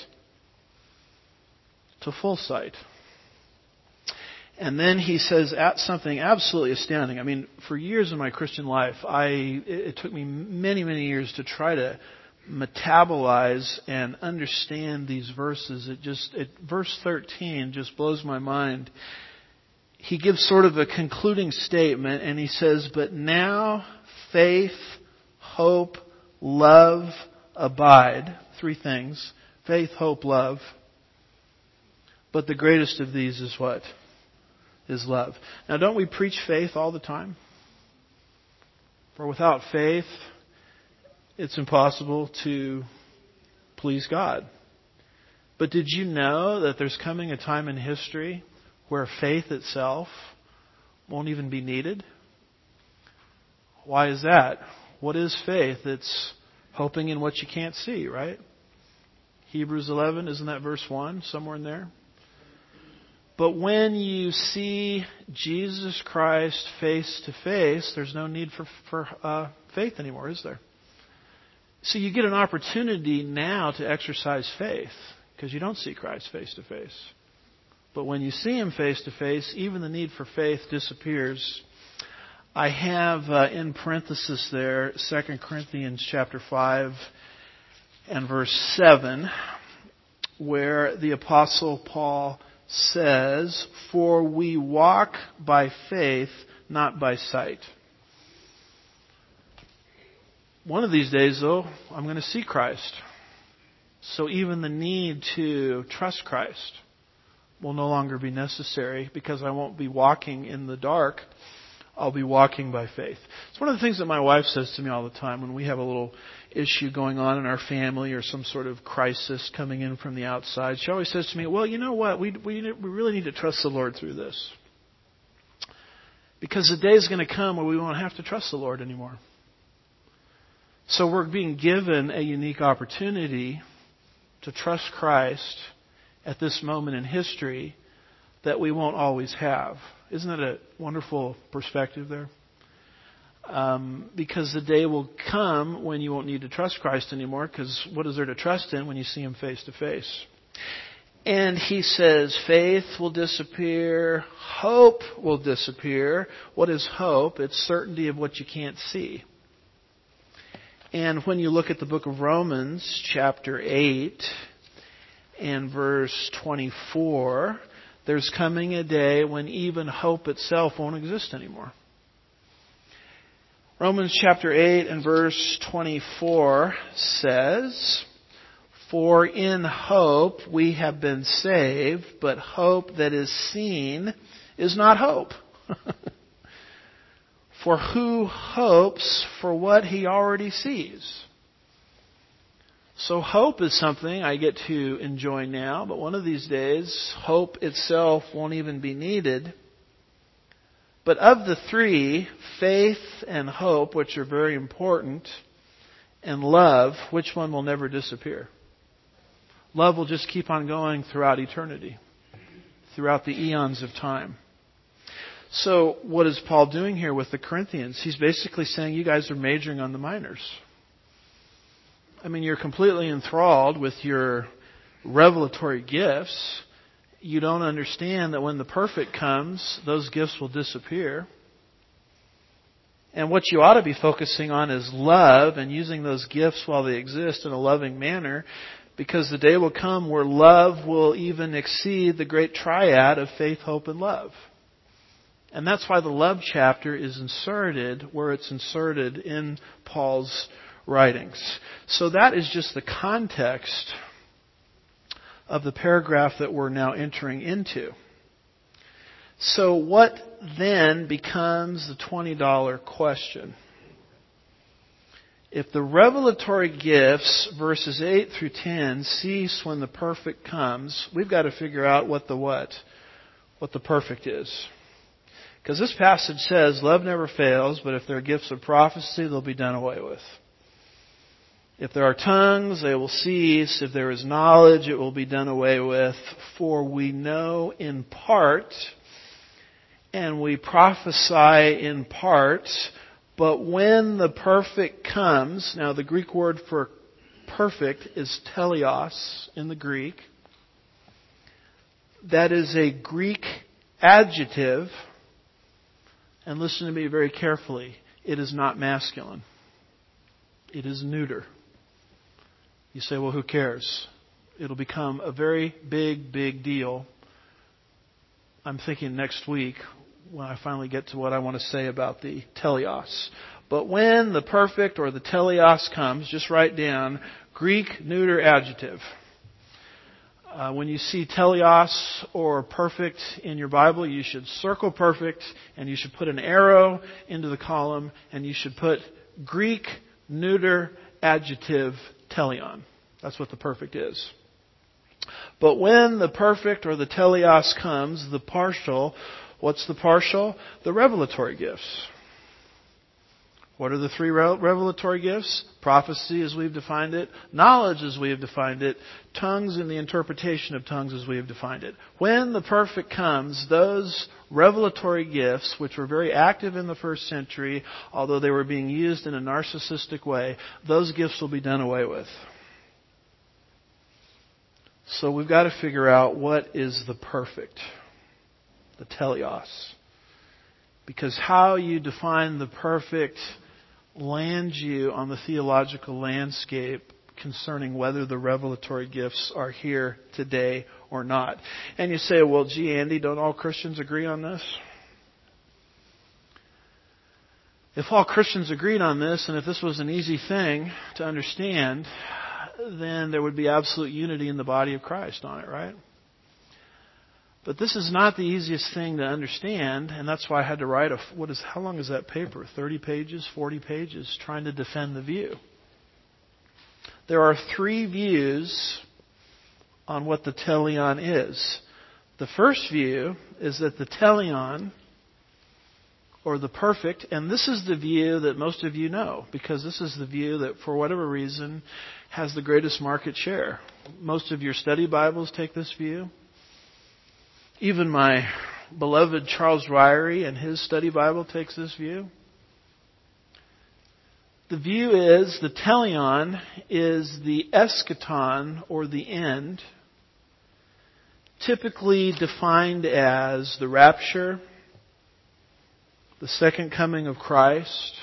to full sight. And then he says something absolutely astounding. I mean, for years in my Christian life, it took me many, many years to try to metabolize and understand these verses. Verse 13 just blows my mind. He gives sort of a concluding statement, and he says, "But now faith, hope, love abide." Three things. Faith, hope, love. But the greatest of these is what? Is love. Now, don't we preach faith all the time? For without faith, it's impossible to please God. But did you know that there's coming a time in history where faith itself won't even be needed? Why is that? What is faith? It's hoping in what you can't see, right? Hebrews 11, isn't that verse 1? Somewhere in there. But when you see Jesus Christ face to face, there's no need for faith anymore, is there? So you get an opportunity now to exercise faith, because you don't see Christ face to face. But when you see Him face to face, even the need for faith disappears. I have in parenthesis there 2 Corinthians chapter 5 and verse 7, where the Apostle Paul says, "For we walk by faith, not by sight." One of these days, though, I'm going to see Christ. So even the need to trust Christ will no longer be necessary, because I won't be walking in the dark. I'll be walking by faith. It's one of the things that my wife says to me all the time when we have a little issue going on in our family or some sort of crisis coming in from the outside. She always says to me, "Well, you know what? We really need to trust the Lord through this. Because the day is going to come where we won't have to trust the Lord anymore." So we're being given a unique opportunity to trust Christ at this moment in history that we won't always have. Isn't that a wonderful perspective there? Because the day will come when you won't need to trust Christ anymore, because what is there to trust in when you see Him face to face? And he says faith will disappear, hope will disappear. What is hope? It's certainty of what you can't see. And when you look at the book of Romans, chapter 8 and verse 24, there's coming a day when even hope itself won't exist anymore. Romans chapter 8 and verse 24 says, "For in hope we have been saved, but hope that is seen is not hope." For who hopes for what he already sees? So hope is something I get to enjoy now, but one of these days, hope itself won't even be needed. But of the three, faith and hope, which are very important, and love, which one will never disappear? Love will just keep on going throughout eternity, throughout the eons of time. So what is Paul doing here with the Corinthians? He's basically saying you guys are majoring on the minors. I mean, you're completely enthralled with your revelatory gifts. You don't understand that when the perfect comes, those gifts will disappear. And what you ought to be focusing on is love and using those gifts while they exist in a loving manner, because the day will come where love will even exceed the great triad of faith, hope, and love. And that's why the love chapter is inserted where it's inserted in Paul's writings. So that is just the context of the paragraph that we're now entering into. So what then becomes the $20 question? If the revelatory gifts, verses 8 through 10, cease when the perfect comes, we've got to figure out what the perfect is. Because this passage says, love never fails, but if there are gifts of prophecy, they'll be done away with. If there are tongues, they will cease. If there is knowledge, it will be done away with. For we know in part, and we prophesy in part, but when the perfect comes, now the Greek word for perfect is teleos in the Greek. That is a Greek adjective. And listen to me very carefully. It is not masculine. It is neuter. You say, well, who cares? It'll become a very big deal. I'm thinking next week when I finally get to what I want to say about the teleos. But when the perfect or the teleos comes, just write down Greek neuter adjective. When you see teleos or perfect in your Bible, you should circle perfect and you should put an arrow into the column and you should put Greek neuter adjective teleon. That's what the perfect is. But when the perfect or the teleos comes, the partial, what's the partial? The revelatory gifts. What are the three revelatory gifts? Prophecy as we've defined it, knowledge as we have defined it, tongues and the interpretation of tongues as we have defined it. When the perfect comes, those revelatory gifts, which were very active in the first century, although they were being used in a narcissistic way, those gifts will be done away with. So we've got to figure out what is the perfect, the teleos. Because how you define the perfect lands you on the theological landscape concerning whether the revelatory gifts are here today or not. And you say, well, gee, Andy, don't all Christians agree on this? If all Christians agreed on this, and if this was an easy thing to understand, then there would be absolute unity in the body of Christ on it, right? But this is not the easiest thing to understand, and that's why I had to write how long is that paper? 30 pages, 40 pages, trying to defend the view. There are three views on what the teleon is. The first view is that the teleon, or the perfect, and this is the view that most of you know, because this is the view that, for whatever reason, has the greatest market share. Most of your study Bibles take this view. Even my beloved Charles Ryrie and his study Bible takes this view. The view is the teleon is the eschaton, or the end, typically defined as the rapture, the second coming of Christ,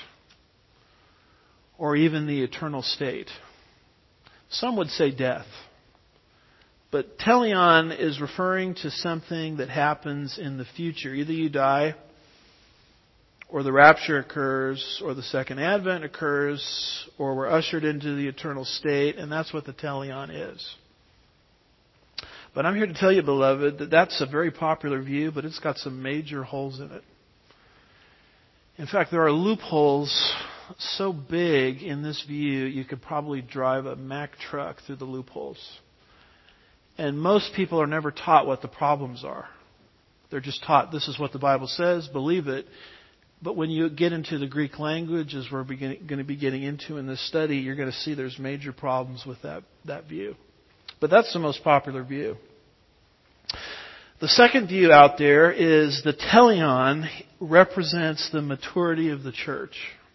or even the eternal state. Some would say death. But teleon is referring to something that happens in the future. Either you die, or the rapture occurs, or the second advent occurs, or we're ushered into the eternal state, and that's what the teleon is. But I'm here to tell you, beloved, that that's a very popular view, but it's got some major holes in it. In fact, there are loopholes so big in this view, you could probably drive a Mack truck through the loopholes. And most people are never taught what the problems are. They're just taught this is what the Bible says, believe it. But when you get into the Greek language, as we're going to be getting into in this study, you're going to see there's major problems with that view. But that's the most popular view. The second view out there is the teleon represents the maturity of the church.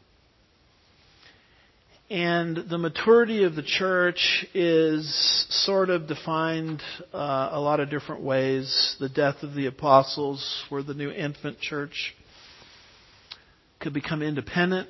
And the maturity of the church is sort of defined a lot of different ways. The death of the apostles, where the new infant church could become independent.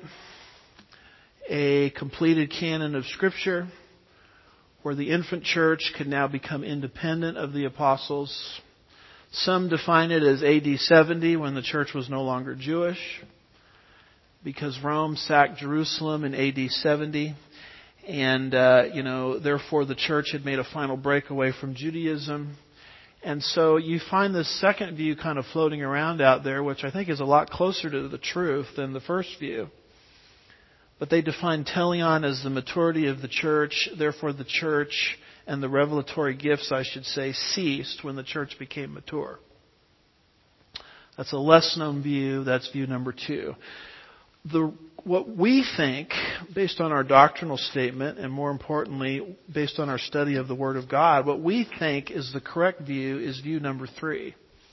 A completed canon of Scripture, where the infant church could now become independent of the apostles. Some define it as AD 70, when the church was no longer Jewish, because Rome sacked Jerusalem in AD 70, and therefore the church had made a final breakaway from Judaism. And so you find this second view kind of floating around out there, which I think is a lot closer to the truth than the first view. But they define teleon as the maturity of the church, therefore the church and the revelatory gifts, I should say, ceased when the church became mature. That's a less known view. That's view number 2. What we think, based on our doctrinal statement, and more importantly, based on our study of the Word of God, what we think is the correct view is view number 3.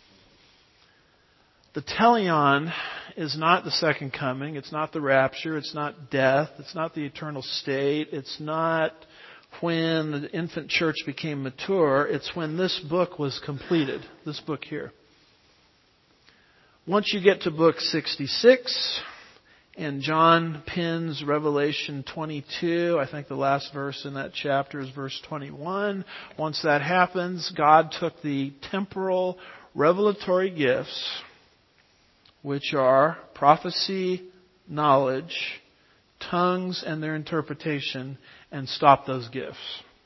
The teleon is not the second coming. It's not the rapture. It's not death. It's not the eternal state. It's not when the infant church became mature. It's when this book was completed, this book here. Once you get to book 66, and John pins Revelation 22. I think the last verse in that chapter is verse 21. Once that happens, God took the temporal revelatory gifts, which are prophecy, knowledge, tongues, and their interpretation, and stopped those gifts.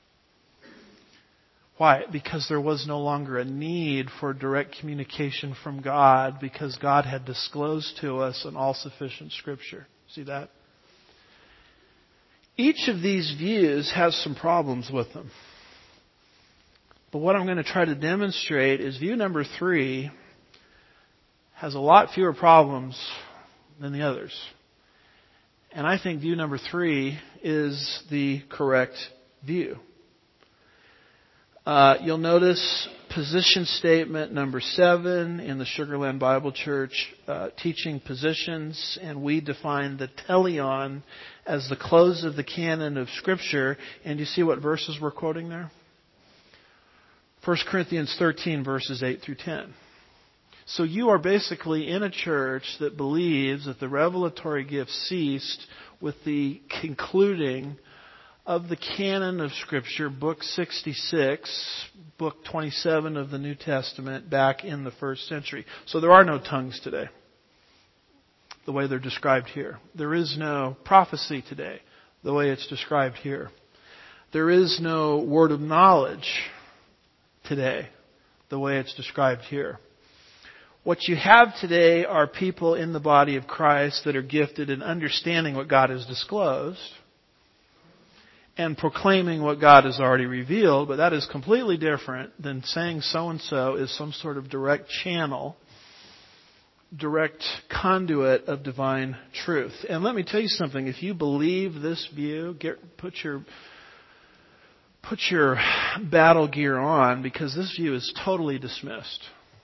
Why? Because there was no longer a need for direct communication from God, because God had disclosed to us an all-sufficient Scripture. See that? Each of these views has some problems with them. But what I'm going to try to demonstrate is view number 3 has a lot fewer problems than the others. And I think view number 3 is the correct view. You'll notice position statement number 7 in the Sugar Land Bible Church, teaching positions, and we define the teleon as the close of the canon of Scripture. And you see what verses we're quoting there? 1 Corinthians 13, verses 8 through 10. So you are basically in a church that believes that the revelatory gift ceased with the concluding of the canon of Scripture, book 66, book 27 of the New Testament, back in the first century. So there are no tongues today, the way they're described here. There is no prophecy today, the way it's described here. There is no word of knowledge today, the way it's described here. What you have today are people in the body of Christ that are gifted in understanding what God has disclosed and proclaiming what God has already revealed, but that is completely different than saying so-and-so is some sort of direct channel, direct conduit of divine truth. And let me tell you something, if you believe this view, put your battle gear on, because this view is totally dismissed.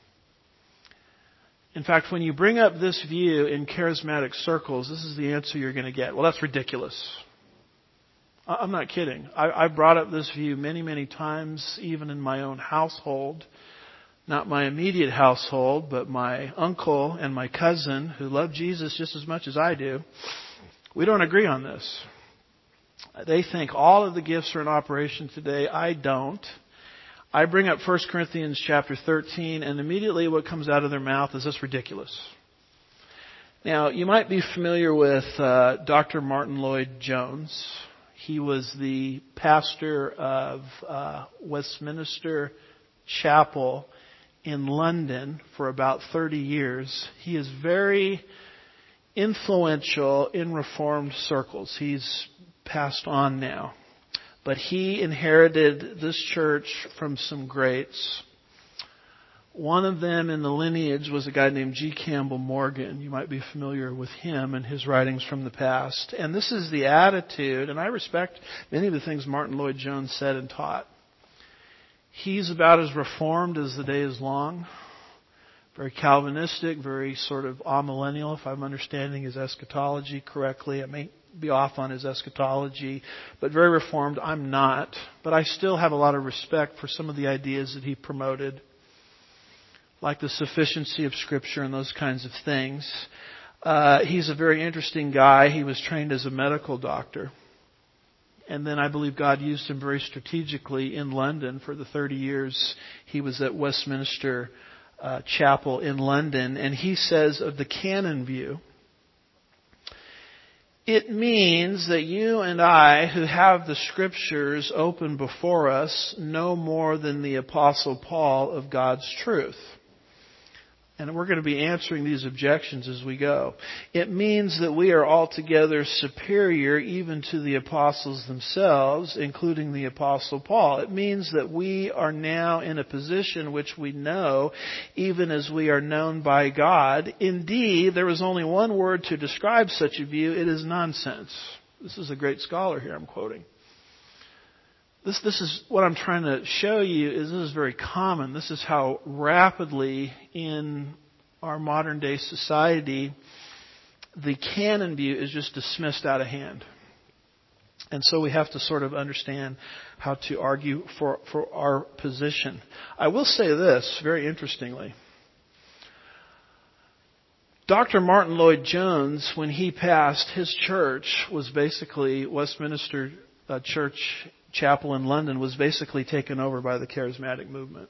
In fact, when you bring up this view in charismatic circles, this is the answer you're going to get. Well, that's ridiculous. I'm not kidding. I brought up this view many, many times, even in my own household. Not my immediate household, but my uncle and my cousin, who love Jesus just as much as I do. We don't agree on this. They think all of the gifts are in operation today. I don't. I bring up 1 Corinthians chapter 13, and immediately what comes out of their mouth is, "That's ridiculous." Now, you might be familiar with Dr. Martin Lloyd-Jones. He was the pastor of Westminster Chapel in London for about 30 years. He is very influential in Reformed circles. He's passed on now. But he inherited this church from some greats. One of them in the lineage was a guy named G. Campbell Morgan. You might be familiar with him and his writings from the past. And this is the attitude, and I respect many of the things Martin Lloyd-Jones said and taught. He's about as reformed as the day is long. Very Calvinistic, very sort of amillennial, if I'm understanding his eschatology correctly. I may be off on his eschatology, but very reformed. I'm not. But I still have a lot of respect for some of the ideas that he promoted, like the sufficiency of Scripture and those kinds of things. He's a very interesting guy. He was trained as a medical doctor. And then I believe God used him very strategically in London for the 30 years he was at Westminster Chapel in London. And he says of the canon view, it means that you and I, who have the Scriptures open before us, know more than the Apostle Paul of God's truth. And we're going to be answering these objections as we go. It means that we are altogether superior even to the apostles themselves, including the Apostle Paul. It means that we are now in a position which we know even as we are known by God. Indeed, there is only one word to describe such a view. It is nonsense. This is a great scholar here I'm quoting. This is what I'm trying to show you is this is very common. This is how rapidly in our modern day society the canon view is just dismissed out of hand. And so we have to sort of understand how to argue for our position. I will say this, very interestingly. Dr. Martin Lloyd-Jones, when he passed, his church was basically Westminster Church Chapel in London was basically taken over by the charismatic movement.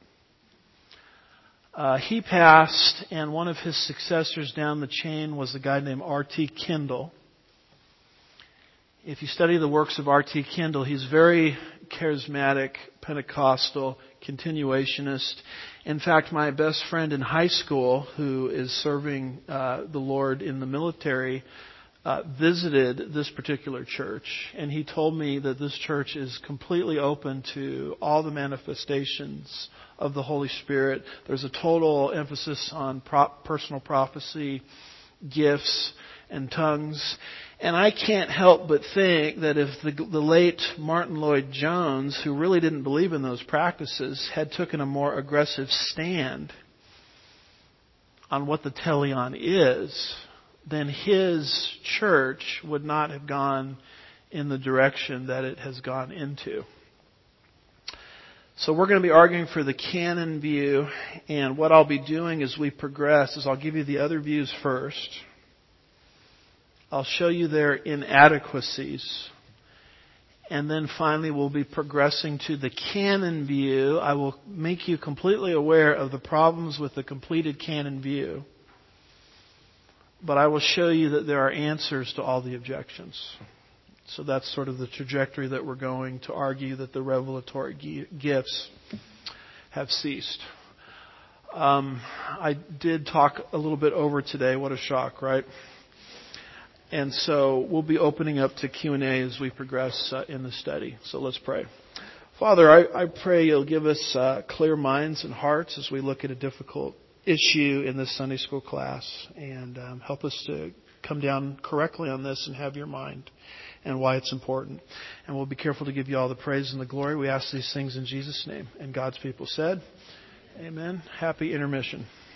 He passed, and one of his successors down the chain was a guy named R.T. Kendall. If you study the works of R.T. Kendall, he's very charismatic, Pentecostal, continuationist. In fact, my best friend in high school, who is serving the Lord in the military, visited this particular church, and he told me that this church is completely open to all the manifestations of the Holy Spirit. There's a total emphasis on personal prophecy, gifts, and tongues. And I can't help but think that if the late Martin Lloyd-Jones, who really didn't believe in those practices, had taken a more aggressive stand on what the teleon is, then his church would not have gone in the direction that it has gone into. So we're going to be arguing for the canon view, and what I'll be doing as we progress is I'll give you the other views first. I'll show you their inadequacies. And then finally we'll be progressing to the canon view. I will make you completely aware of the problems with the completed canon view. But I will show you that there are answers to all the objections. So that's sort of the trajectory that we're going to argue that the revelatory gifts have ceased. I did talk a little bit over today. What a shock, right? And so we'll be opening up to Q&A as we progress in the study. So let's pray. Father, I pray you'll give us clear minds and hearts as we look at a difficult issue in this Sunday school class, and help us to come down correctly on this and have your mind and why it's important. And we'll be careful to give you all the praise and the glory. We ask these things in Jesus' name. And God's people said, amen. Happy intermission.